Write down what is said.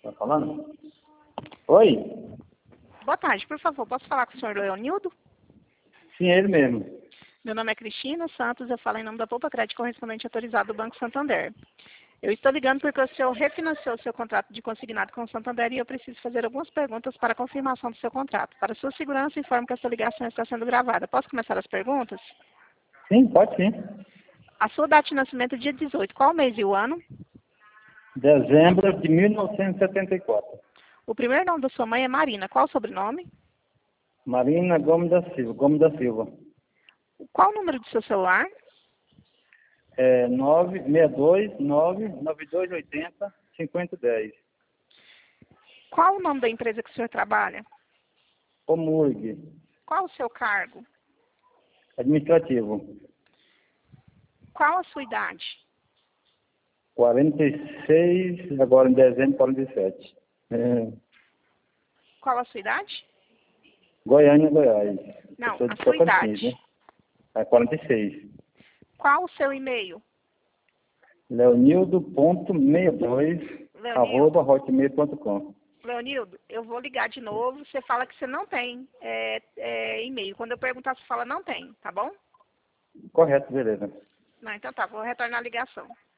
Tá falando? Oi? Boa tarde, por favor, posso falar com o senhor Leonildo? Sim, é ele mesmo. Meu nome é Cristina Santos, eu falo em nome da Poupa Crédito correspondente autorizado do Banco Santander. Eu estou ligando porque o senhor refinanciou o seu contrato de consignado com o Santander e eu preciso fazer algumas perguntas para a confirmação do seu contrato. Para sua segurança, informo que essa ligação está sendo gravada. Posso começar as perguntas? Sim, pode sim. A sua data de nascimento é dia 18. Qual o mês e o ano? Dezembro de 1974. O primeiro nome da sua mãe é Marina. Qual o sobrenome? Marina Gomes da Silva. Gomes da Silva. Qual o número do seu celular? 962-99280-5010. Qual o nome da empresa que o senhor trabalha? Comurg. Qual o seu cargo? Administrativo. Qual a sua idade? 46, agora em dezembro, 47. Qual a sua idade? Goiânia, Goiás. Não, Eu sou de a sua Tocantins, idade. né? 46. Qual o seu e-mail? Leonildo.62@hotmail.com. Leonildo, eu vou ligar de novo. Você fala que você não tem e-mail. Quando eu perguntar, você fala não tem, tá bom? Correto, beleza. Não, então tá, vou retornar a ligação.